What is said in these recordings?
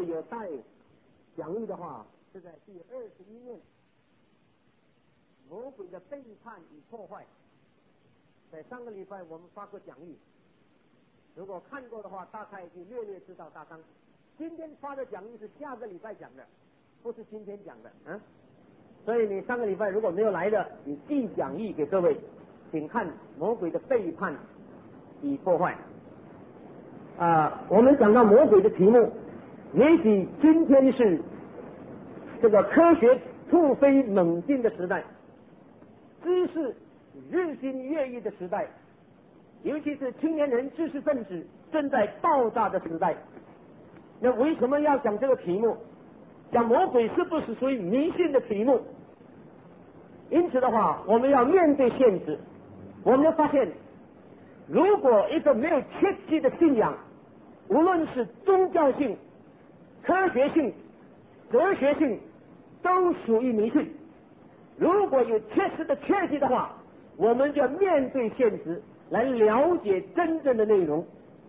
位有带讲义的话，是在第21面，魔鬼的背叛与破坏。在上个礼拜我们发过讲义，如果看过的话，大概就略略知道大纲。今天发的讲义是下个礼拜讲的，不是今天讲的。所以你上个礼拜如果没有来的，你寄讲义给各位，请看魔鬼的背叛与破坏。我们讲到魔鬼的题目，也许今天是这个科学突飞猛进的时代，知识日新月异的时代，尤其是青年人知识分子正在爆炸的时代。那为什么要讲这个题目？讲魔鬼是不是属于迷信的题目？因此的话，我们要面对现实。我们发现，如果一个没有切记的信仰，无论是宗教性、科学性、哲学性，都属于迷信。如果有切实的确记的话，我们就要面对现实，来了解真正的内容。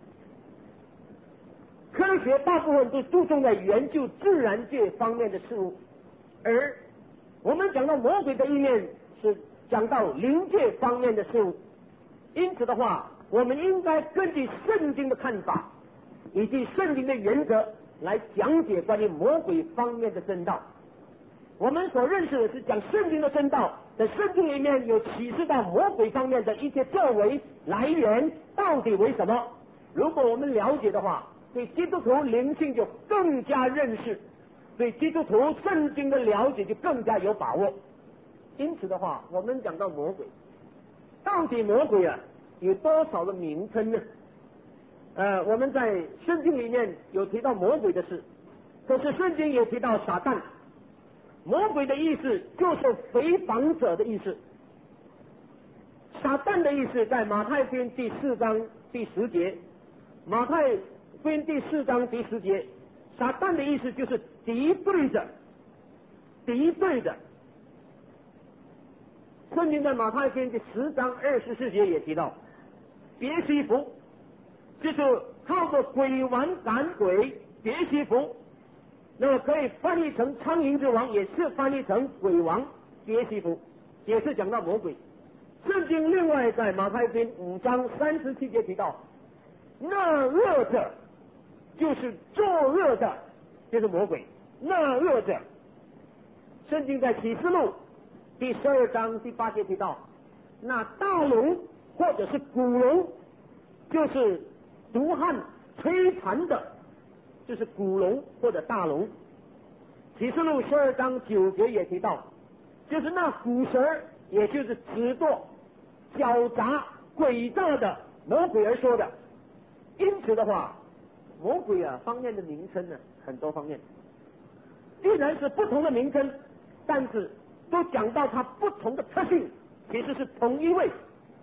科学大部分都注重在研究自然界方面的事物，而我们讲到魔鬼的一面是讲到灵界方面的事物。因此的话，我们应该根据圣经的看法以及圣经的原则来讲解关于魔鬼方面的真道。我们所认识的是讲圣经的真道，在圣经里面有启示到魔鬼方面的一些作为来源到底为什么。如果我们了解的话，对基督徒灵性就更加认识，对基督徒圣经的了解就更加有把握。因此的话，我们讲到魔鬼，到底魔鬼有多少的名称呢？我们在圣经里面有提到魔鬼的事，可是圣经也提到撒旦。魔鬼的意思就是诽谤者的意思。撒旦的意思在马太福音第4章第10节，马太福音第4章第10节，撒旦的意思就是敌对的，敌对的。圣经在马太福音第10章24节也提到，别西弗就是靠着鬼王赶鬼，别西弗，那么可以翻译成苍蝇之王，也是翻译成鬼王别西弗，也是讲到魔鬼。圣经另外在马太福音5章37节提到，那恶者就是作恶的，就是魔鬼，那恶者。圣经在启示录第12章第8节提到，那大龙或者是古龙，就是毒害摧残的，就是古龙或者大龙。启示录12章9节也提到，就是那古蛇，也就是只做狡诈诡诈的魔鬼而说的。因此的话，魔鬼方面的名称很多方面，既然是不同的名称，但是都讲到它不同的特性，其实是同一位。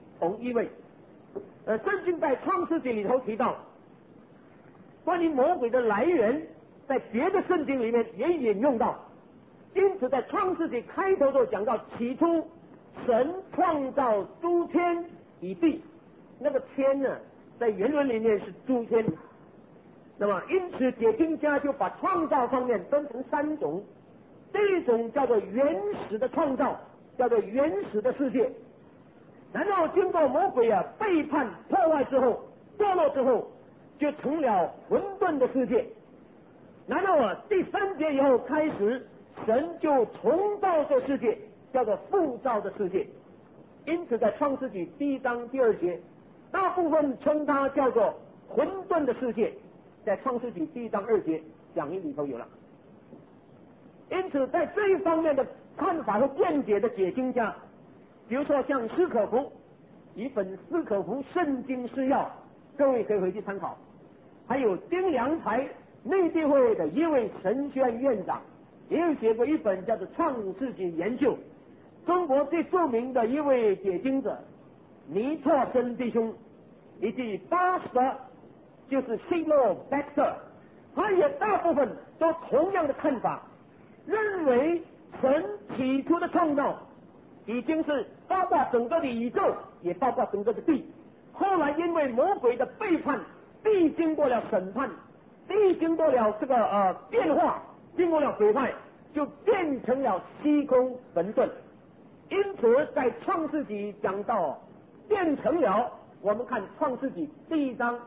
圣经在创世纪里头提到关于魔鬼的来源，在别的圣经里面也引用到。因此在创世纪开头就讲到，起初神创造诸天与地，那个天在原文里面是诸天。那么因此解经家就把创造方面分成3种，第一种叫做原始的创造，叫做原始的世界。然后经过魔鬼背叛破坏之后，堕落之后，就成了混沌的世界。然后第3节以后开始，神就重造这世界，叫做复造的世界。因此在创世纪第1章第2节，大部分称它叫做混沌的世界，在创世纪第1章2节讲义里头有了。因此在这一方面的看法和见解的解经家，比如说像施可夫，一本施可夫圣经释要，各位可以回去参考。还有丁良才，内地会的一位神学院院长，也有写过一本叫做《创世纪研究》。中国最著名的一位解经者尼拓森弟兄，以及巴斯德，就是希洛贝特，他也大部分都同样的看法，认为神起初的创造已经是包括整个的宇宙，也包括整个的地。后来因为魔鬼的背叛，地经过了审判， 地经过了这个变化，经过了毁坏，就变成了虚空混沌。因此在创世纪讲到变成了，我们看创世纪第一章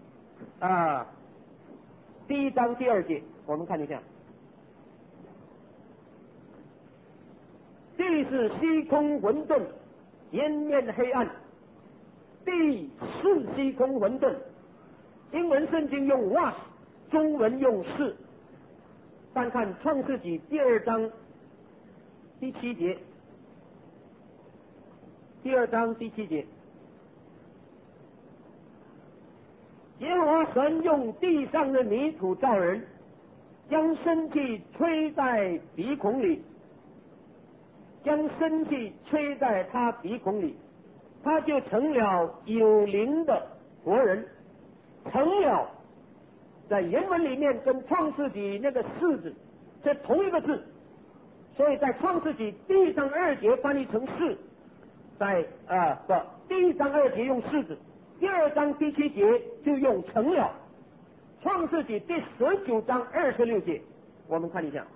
第2节，我们看一下，地是虚空混沌，颜面黑暗，地是虚空混沌。英文圣经用 was， 中文用是。翻看创世纪第2章第7节，第2章第7节，耶和华神用地上的泥土造人，将生气吹在鼻孔里，将生气吹在他鼻孔里，他就成了有灵的活人。成了在原文里面跟创世纪那个是字是同一个字，所以在创世纪第1章2节翻译成是，在第1章2节用是字，第2章第7节就用成了。创世纪第19章26节，我们看一下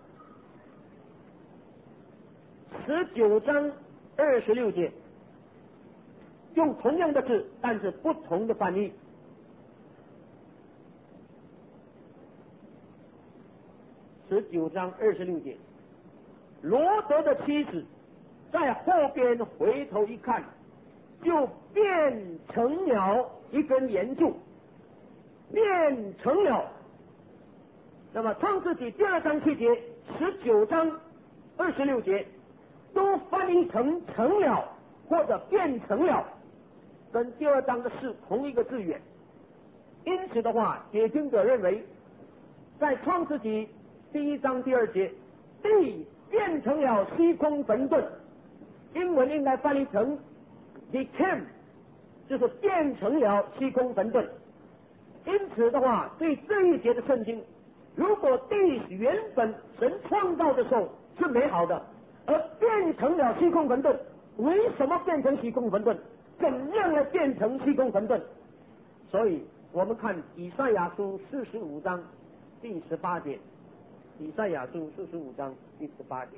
，19章26节用同样的字，但是不同的翻译。19章26节，罗德的妻子在后边回头一看，就变成了一根岩柱，变成了。那么创世纪第2章7节、19章26节都翻译成成了或者变成了，跟第2章的是同一个字源。因此的话，解经者认为，在创世纪第1章第2节，地变成了虚空混沌，英文应该翻译成 became， 就是变成了虚空混沌。因此的话，对这一节的圣经，如果地原本神创造的时候是美好的，而变成了虚空混沌，为什么变成虚空混沌？怎样来变成虚空混沌？所以我们看以赛亚书45章第18节，以赛亚书45章第18节，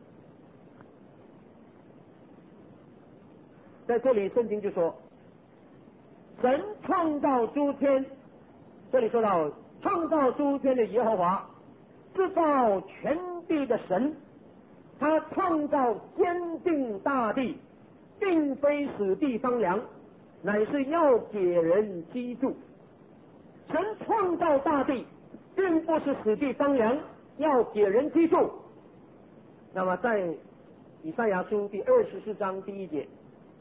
在这里圣经就说，神创造诸天，这里说到创造诸天的耶和华，制造全地的神，他创造坚定大地，并非使地方凉，乃是要给人居住。神创造大地，并不是使地方凉，要给人居住。那么在以赛亚书第24章第1节，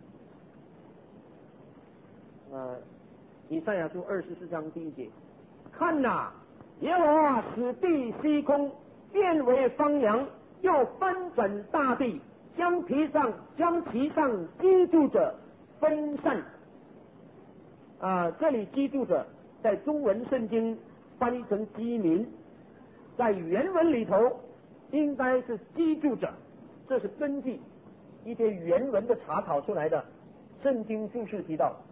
以赛亚书24章第1节，看哪，耶和华使地虚空，变为荒凉，又翻转大地，将其上居住者分散。这里居住者在中文圣经翻译成居民，在原文里头应该是居住者，这是根据一些原文的查考出来的圣经注释提到。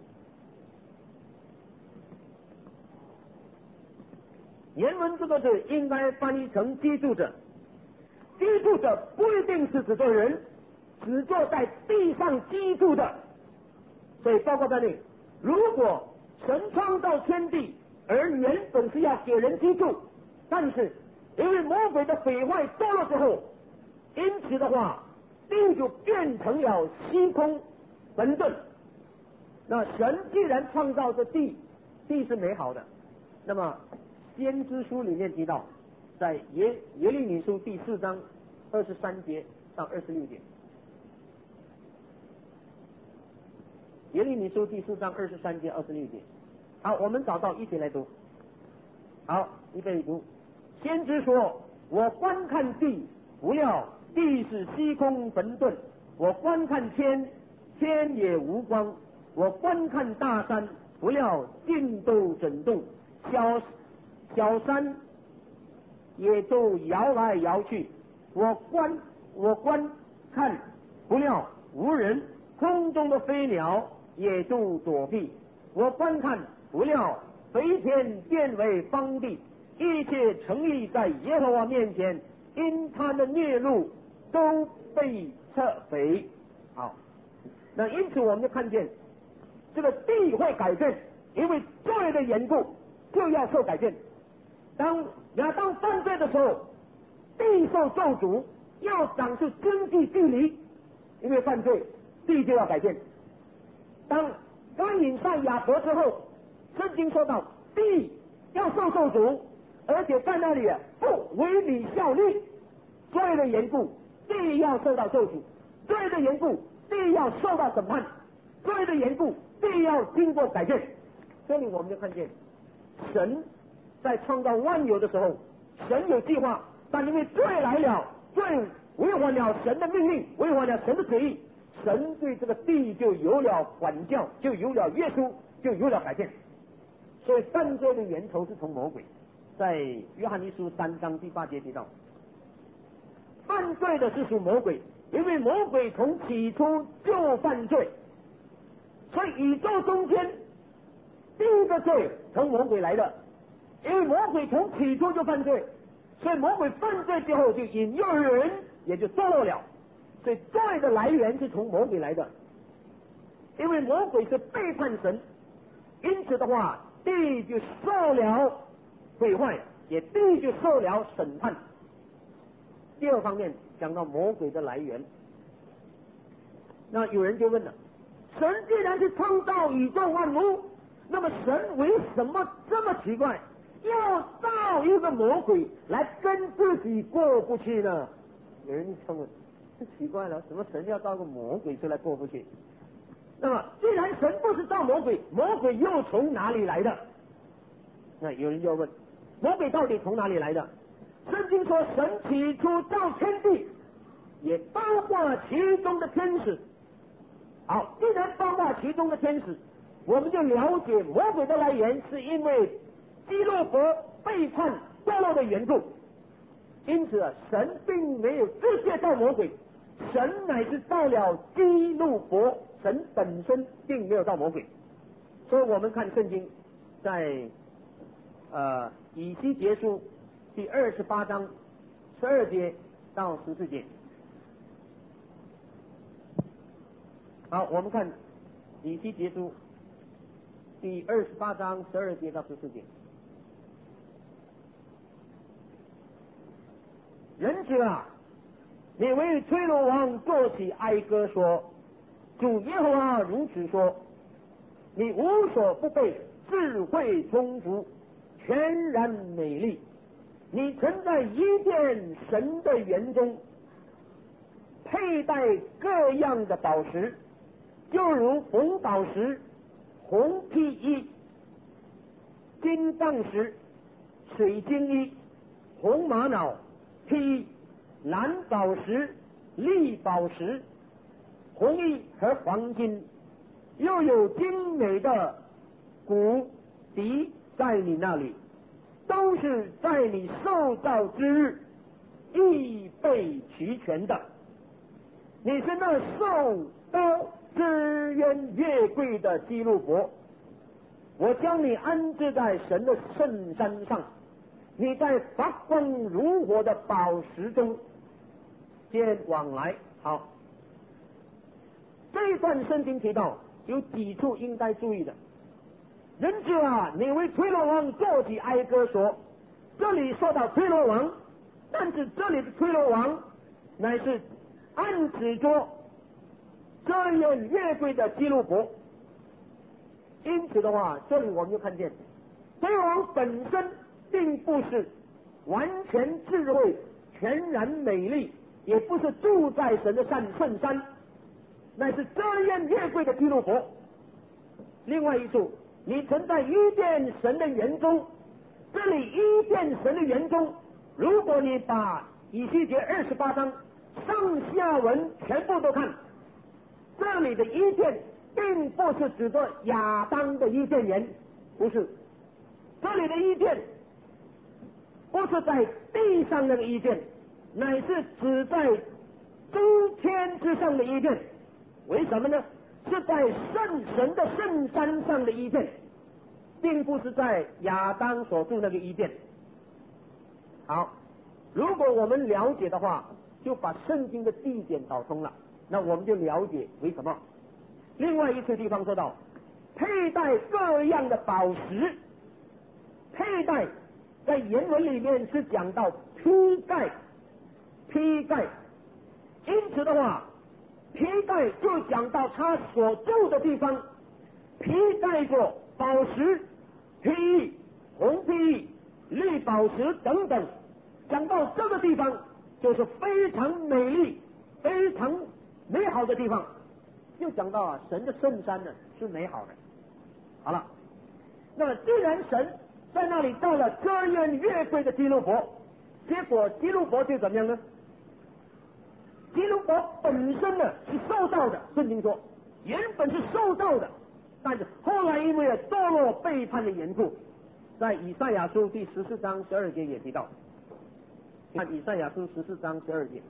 原文这个字应该翻译成居住者，居住者不一定是指做人，只做在地上居住的。所以包括在内，如果神创造天地，而原本是要给人居住，但是因为魔鬼的毁坏多了之后，因此的话，地就变成了虚空混沌。那神既然创造这地是美好的，那么先知书里面提到，在耶利米书第4章23节到26节，耶利米书第4章23节26节。好，我们找到一起来读。好，预备读。先知说，我观看地，不料地是虚空混沌；我观看天，天也无光；我观看大山，不料尽都震动，小山也都摇来摇去。我观看，不料无人，空中的飞鸟也都躲避。我观看，不料肥田变为荒地，一切城邑在耶和华面前因他的孽怒都被撤肥。好，那因此我们就看见这个地会改变，因为罪的缘故就要受改变。当亚当犯罪的时候，地受咒诅，要长出经济距离，因为犯罪地就要改变。当该隐上亚伯之后，圣经说到地要受咒诅，而且在那里不为你效力，罪的缘故地要受到咒诅，罪的缘故地要受到审判，罪的缘故地要经过改变。这里我们就看见神在创造万有的时候，神有计划，但因为罪来了，罪违反了神的命令，违反了神的旨意，神对这个地就有了管教，就有了约束，就有了改变。所以犯罪的源头是从魔鬼，在约翰一书3章第8节提到，犯罪的是属魔鬼，因为魔鬼从起初就犯罪，所以宇宙中间第一个罪从魔鬼来的，因为魔鬼从起初就犯罪，所以魔鬼犯罪之后就引诱人，也就堕落了。所以罪的来源是从魔鬼来的，因为魔鬼是背叛神，因此的话，地就受了毁坏，也地就受了审判。第二方面讲到魔鬼的来源，那有人就问了，神既然是创造宇宙万物，那么神为什么这么奇怪，要造一个魔鬼来跟自己过不去呢？有人就问，这奇怪了，什么神要造个魔鬼出来过不去？那么既然神不是造魔鬼，魔鬼又从哪里来的？那有人就问，魔鬼到底从哪里来的？圣经说神起初造天地，也包括其中的天使。好，既然包括其中的天使，我们就了解魔鬼的来源是因为基路伯背叛堕落的缘故。因此神并没有直接造魔鬼，神乃是造了基路伯，神本身并没有造魔鬼。所以我们看圣经在以西结书第28章12节到14节。好，我们看以西结书第28章12节到14节。人子啊，你为推罗王作起哀歌说，主耶和华如此说，你无所不备，智慧充足，全然美丽，你曾在伊甸神的园中佩戴各样的宝石，就如红宝石、红披衣、金藏石、水晶衣、红玛瑙、披蓝宝石、绿宝石、红衣和黄金，又有精美的骨笛在你那里，都是在你受造之日预备齐全的。你是那受高之渊越贵的基路伯，我将你安置在神的圣山上，你在发光如火的宝石中间往来。好，这一段圣经提到有几处应该注意的。人子啊，你为推罗王作起哀歌说，这里说到推罗王，但是这里的推罗王乃是暗指着遮掩越贵的基路伯。因此的话，这里我们就看见推罗王本身并不是完全智慧、全然美丽，也不是住在神的圣山，乃是遮掩越贵的基路伯。另外一处，你曾在伊甸神的园中，这里伊甸神的园中，如果你把以西结28章上下文全部都看，这里的伊甸并不是指着亚当的伊甸园，不是，这里的伊甸不是在地上那个伊甸，乃是指在诸天之上的伊甸。为什么呢？是在圣神的圣山上的伊甸。 并不是在亚当所住那个伊甸。好，如果我们了解的话，就把圣经的地点导通了，那我们就了解为什么。另外一处地方说到，佩戴各样的宝石，佩戴在原文里面是讲到披盖，因此的话，披盖就讲到他所住的地方，披盖过宝石、砒玉、红砒玉、绿宝石等等，讲到这个地方就是非常美丽、非常美好的地方，就讲到神的圣山呢是美好的。好了，那么既然神在那里到了遮掩越柜的基路伯，结果基路伯就怎么样呢？基路伯本身呢是受造的，圣经说原本是受造的，但是后来因为堕落背叛的缘故，在以赛亚书第14章12节也提到，看以赛亚书14章12节，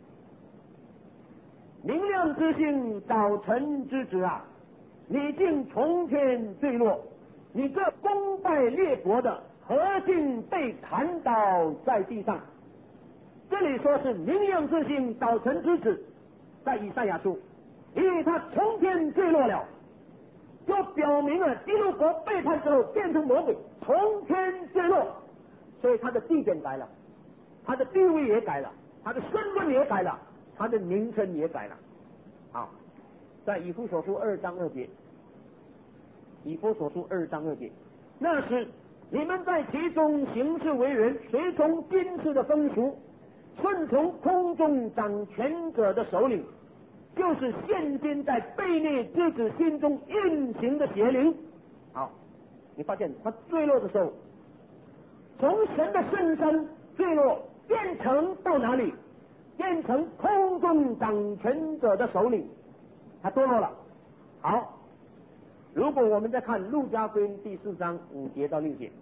明亮之星，早晨之子啊，你竟从天坠落，你这攻败列国的，何竟被砍倒在地上？这里说是明亮之星，早晨之子，在以赛亚书，因为他从天坠落了，就表明了基路伯背叛之后变成魔鬼，从天坠落，所以他的地点改了，他的地位也改了，他的身份也改了，他的名称也改了。好，在以弗所书2章2节，以弗所书2章2节，那时你们在其中行事为人，随从今世的风俗，顺从空中掌权者的首领，就是现今在悖逆之子心中运行的邪灵。好，你发现他坠落的时候，从神的圣山坠落，变成到哪里？变成空中掌权者的首领，他堕落了。好，如果我们再看路加福音第4章5节到6节，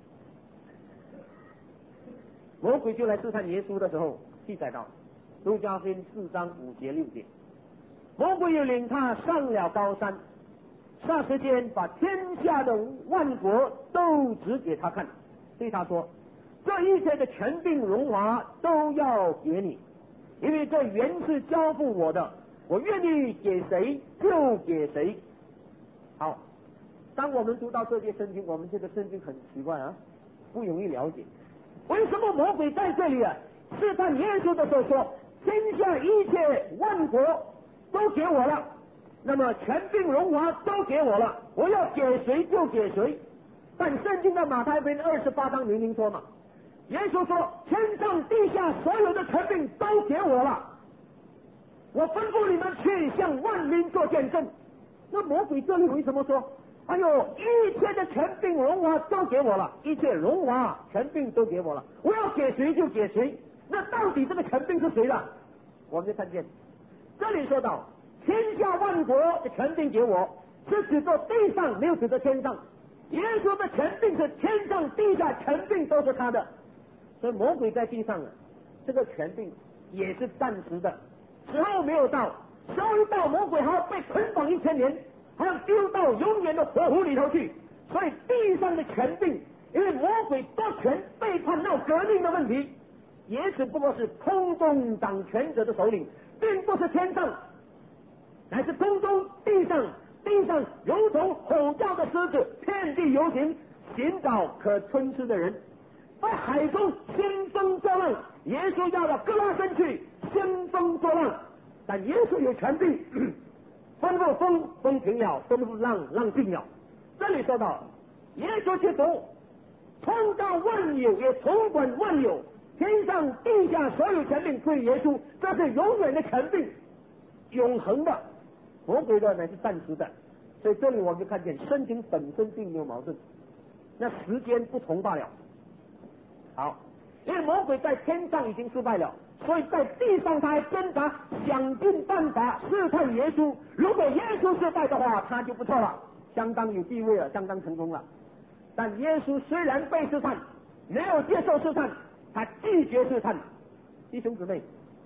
魔鬼就来试探耶稣的时候，记载到路加福音4章5节6节，魔鬼又领他上了高山，霎时间把天下的万国都指给他看，对他说，这一切的权柄荣华都要给你，因为这原是交付我的，我愿意给谁就给谁。好，当我们读到这些圣经，我们这个圣经很奇怪啊，不容易了解，为什么魔鬼在这里试探耶稣的时候说，天下一切万国都给我了，那么权柄荣华都给我了，我要给谁就给谁。但圣经的马太福音28章明明说嘛，耶稣说天上地下所有的权柄都给我了，我吩咐你们去向万民做见证。那魔鬼这里为什么说，哎呦，一切的权柄荣华都给我了，一切荣华权柄都给我了，我要给谁就给谁。那到底这个权柄是谁的？我们就看见这里说到天下万国的权柄给我，是指着地上，没有指着天上。耶稣的权柄是天上地下权柄都是他的，所以魔鬼在地上这个权柄也是暂时的，时候没有到，时候一到，魔鬼还要被捆绑1000年，还要丢到永远的火湖里头去。所以地上的权柄，因为魔鬼夺权背叛闹革命的问题，也只不过是空中掌权者的首领，并不是天上，乃是空中地上，地上如同吼叫的狮子，遍地游行，寻找可吞吃的人。在海中兴风作浪，耶稣要到哥拉森去兴风作浪，但耶稣有权柄，吩咐风，风停了；吩咐浪，浪静了。这里说到耶稣基督创造万有，也统管万有，天上地下所有权柄归耶稣，这是永远的权柄，永恒的。魔鬼的乃是暂时的，所以这里我们就看见圣经本身并没有矛盾，那时间不同罢了。好，因为魔鬼在天上已经失败了，所以在地上他还挣扎，想尽办法试探耶稣。如果耶稣失败的话，他就不错了，相当有地位了，相当成功了。但耶稣虽然被试探，没有接受试探，他拒绝试探。弟兄姊妹，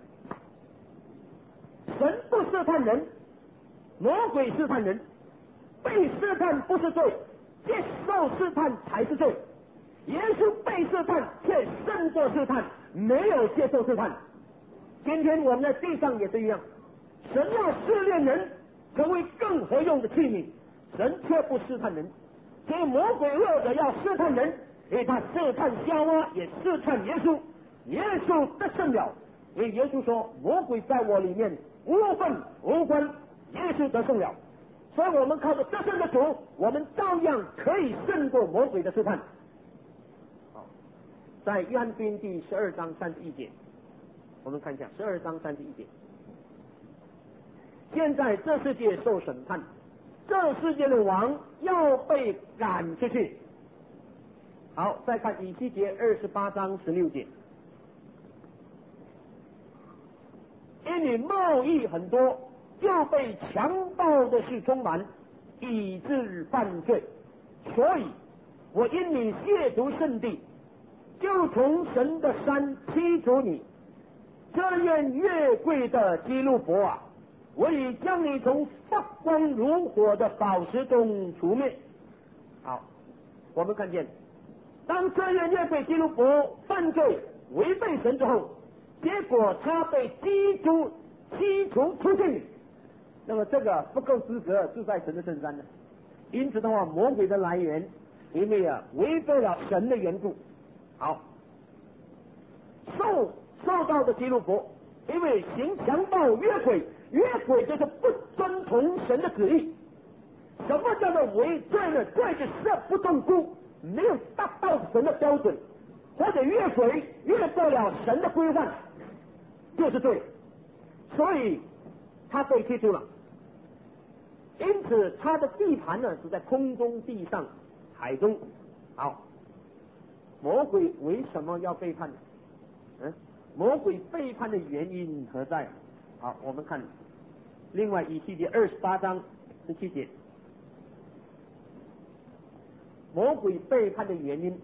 神不试探人，魔鬼试探人，被试探不是罪， 接受试探才是罪。耶稣被试探却胜过试探，没有接受试探。今天我们在地上也是一样，神要试炼人成为更合用的器皿，神却不试探人。所以魔鬼恶者要试探人，因为他试探夏娃，也试探耶稣。耶稣得胜了，因为耶稣说魔鬼在我里面无份无关，耶稣得胜了。所以我们靠着得胜的主，我们照样可以胜过魔鬼的试探。好，在约翰福音第12章31节，我们看一下12章31节。现在这世界受审判，这世界的王要被赶出去。好，再看以西结28章16节。因你贸易很多，就被强暴的事充满，以致犯罪。所以我因你亵渎圣地，就从神的山驱逐你。这愿越贵的基路伯啊，我已将你从发光如火的宝石中除灭。好，我们看见，当这愿越贵基路伯犯罪违背神之后，结果他被驱逐出去，那么这个不够资格住在神的圣山呢。因此的话，魔鬼的来源因为违背了神的缘故。好，受到的基路伯因为行强暴越轨就是不遵从神的旨意。什么叫做违罪呢？罪就是不动孤，没有达到神的标准，或者越轨越过了神的规范，就是罪。所以他被踢出了，因此他的地盘呢是在空中、地上、海中。好，魔鬼为什么要背叛呢？魔鬼背叛的原因何在？好，我们看另外以西结28章17节，魔鬼背叛的原因，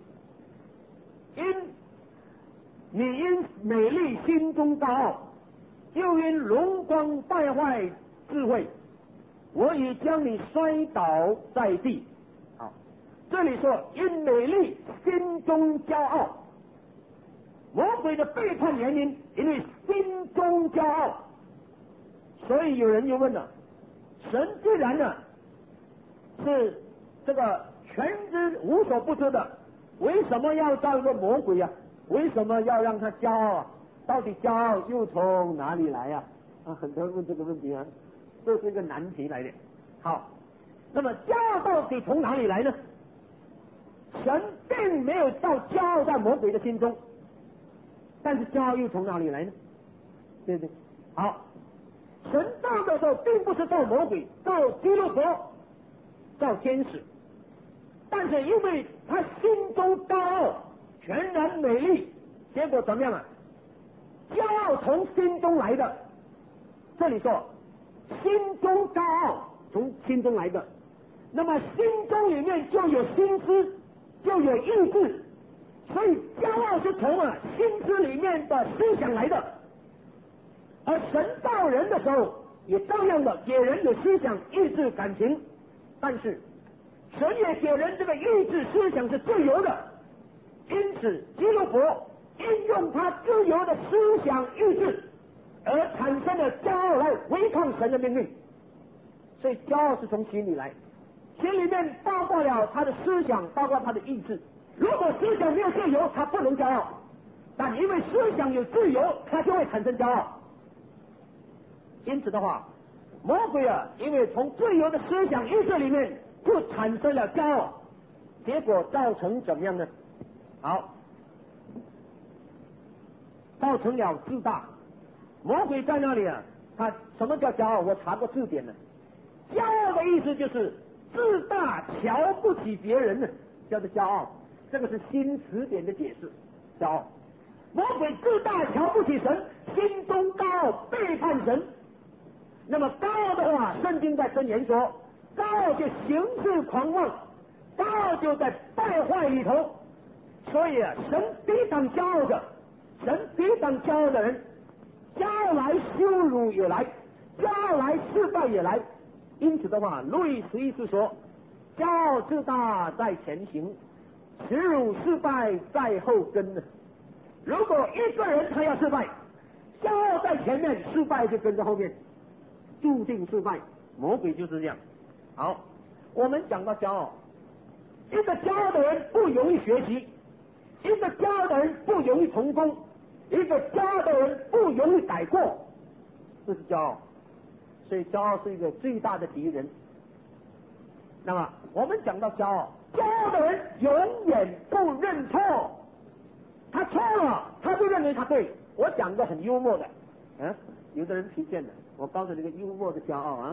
因美丽心中高傲，又因荣光败坏智慧，我已将你摔倒在地。好，这里说因美丽心中骄傲，魔鬼的背叛原因，因为心中骄傲。所以有人就问了，神既然呢是这个全知无所不知的，为什么要造一个魔鬼啊？为什么要让他骄傲啊？到底骄傲又从哪里来啊？很多人问这个问题啊，这是一个难题来的。好，那么骄傲到底从哪里来呢？神并没有到骄傲在魔鬼的心中，但是骄傲又从哪里来呢？对不对？好，神造的时候并不是造魔鬼，造基督佛，造天使，但是因为他心中高傲，全然美丽，结果怎么样啊？骄傲从心中来的。这里说心中高傲从心中来的，那么心中里面就有心思，就有意志，所以骄傲是从心思里面的思想来的。而神造人的时候也照样的给人有思想、意志、感情，但是神也给人这个意志、思想是自由的，因此基督佛应用他自由的思想、意志而产生了骄傲来违抗神的命令。所以骄傲是从心里来，心里面包括了他的思想，包括他的意志。如果思想没有自由，他不能骄傲，但因为思想有自由，他就会产生骄傲。因此的话，魔鬼因为从自由的思想意志里面就产生了骄傲，结果造成怎么样呢？好，造成了自大。魔鬼在那里他什么叫骄傲？我查过字典了，骄傲的意思就是自大，瞧不起别人呢，叫做骄傲。这个是新词典的解释，骄傲。魔鬼自大，瞧不起神，心中高傲，背叛神。那么高傲的话，圣经在箴言说，高傲就行事狂妄，高傲就在败坏里头。所以神抵挡骄傲的，神抵挡骄傲的人，骄傲来羞辱也来，骄傲来失败也来。因此的话，路易11世说， 骄傲自大在前行，耻辱失败在后跟呢。如果一个人他要失败，骄傲在前面，失败就跟着后面，注定失败。魔鬼就是这样。好，我们讲到骄傲，一个骄傲的人不容易学习，一个骄傲的人不容易成功，一个骄傲的人不容易改过，这是骄傲。所以骄傲是一个最大的敌人。那么我们讲到骄傲，骄傲的人永远不认错，他错了他就认为他对。我讲个很幽默的，有的人听见了，我告诉你个幽默的骄傲啊。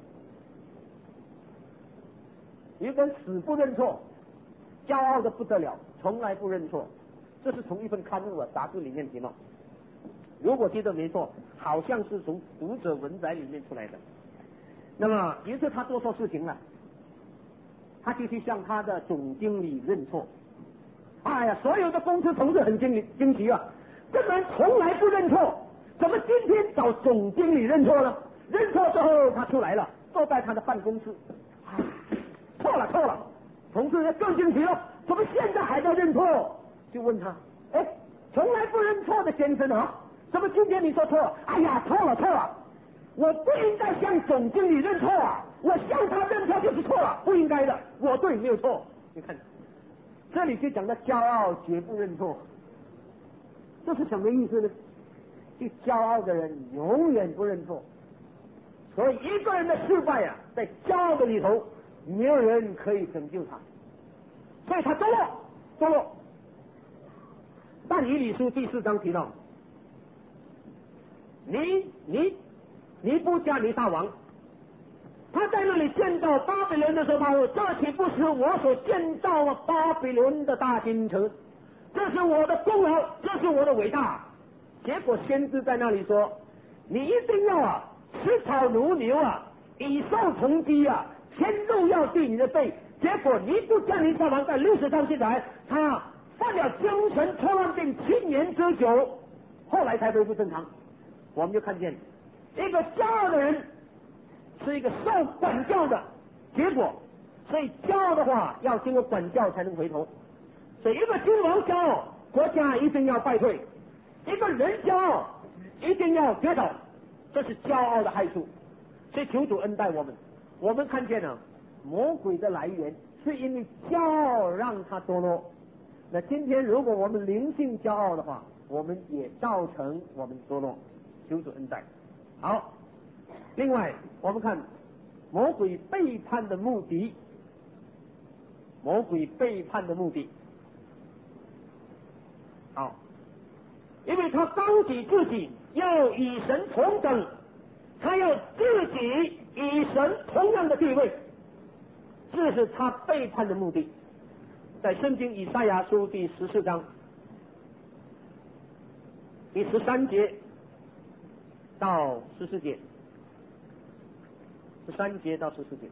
有个人死不认错，骄傲的不得了，从来不认错。这是从一份刊物杂志里面提到，如果记得没错，好像是从读者文摘里面出来的。那么有一次他做错事情了，他就去向他的总经理认错。哎呀，所有的公司同事很惊奇啊，这个人从来不认错，怎么今天找总经理认错呢？认错之后他出来了，坐在他的办公室，错了，同事更惊奇了，怎么现在还在认错？就问他，从来不认错的先生啊，怎么今天你说错了？哎呀，错了，我不应该向总经理认错啊，我向他认错就是错了，不应该的，我对没有错。你看，这里就讲到骄傲绝不认错，这是什么意思呢？就骄傲的人永远不认错，所以一个人的失败啊，在骄傲的里头，没有人可以拯救他，所以他堕落。但以理书第4章提到，尼布甲尼撒王，他在那里建造巴比伦的时候，他说：“这岂不是我所建造巴比伦的大京城？这是我的功劳，这是我的伟大。”结果先知在那里说：“你一定要吃草如牛以受从击天路要对你的背。”结果尼布甲尼撒王在60章记载，他犯了精神错乱病7年之久，后来才恢复正常。我们就看见一个骄傲的人是一个受管教的结果，所以骄傲的话要经过管教才能回头。所以一个君王骄傲，国家一定要败退；一个人骄傲，一定要跌倒，这是骄傲的害处。所以求主恩待我们。我们看见了魔鬼的来源是因为骄傲让他堕落。那今天如果我们灵性骄傲的话，我们也造成我们堕落。求主恩待。好，另外我们看魔鬼背叛的目的。好，因为他高举自己要与神同等，他要自己与神同样的地位，这是他背叛的目的。在圣经以赛亚书第14章第13节到14节，13节到14节，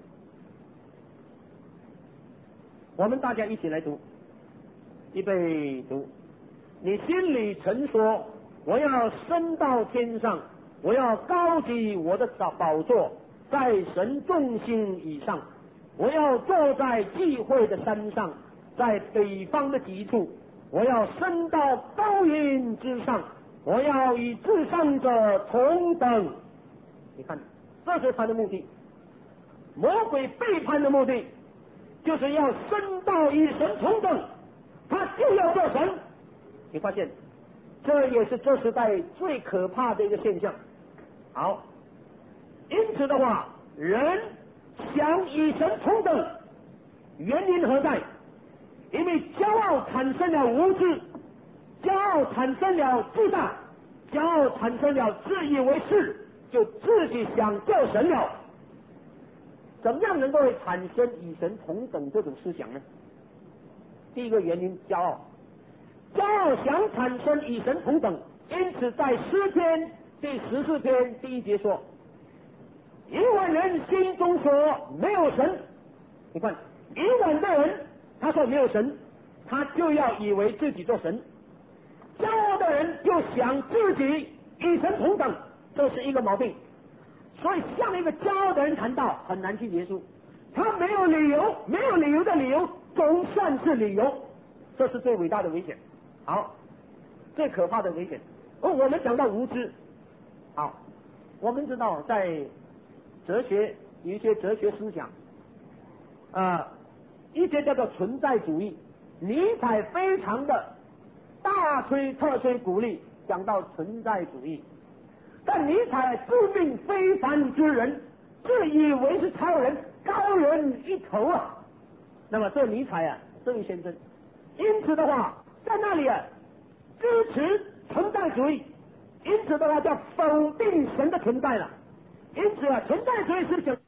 我们大家一起来读。预备读。你心里曾说，我要升到天上，我要高举我的宝座，在神众星以上，我要坐在聚会的山上，在北方的极处，我要升到高云之上，我要与至上者同等。你看，这是他的目的。魔鬼背叛的目的就是要升到与神同等，他就要做神。你发现这也是这时代最可怕的一个现象。好，因此的话，人想与神同等，原因何在？因为骄傲产生了无知，骄傲产生了自大，骄傲产生了自以为是，就自己想做神了。怎么样能够产生与神同等这种思想呢？第一个原因，骄傲。骄傲想产生与神同等，因此在诗篇第14篇第1节说：愚顽人心中说没有神。你看，愚顽的人他说没有神，他就要以为自己做神。骄傲的人就想自己与神同等，这是一个毛病。所以向一个骄傲的人谈道很难去结束。 他没有理由，没有理由的理由总算是理由，这是最伟大的危险。好，最可怕的危险。我们讲到无知，好，我们知道在哲学有一些哲学思想，一些叫做存在主义，尼采非常的大吹特吹鼓励讲到存在主义，但尼采自命非凡之人，自以为是超人，高人一头啊。那么这尼采这位先生，因此的话，在那里支持存在主义，因此的话叫否定神的存在了。因此存在主义是不是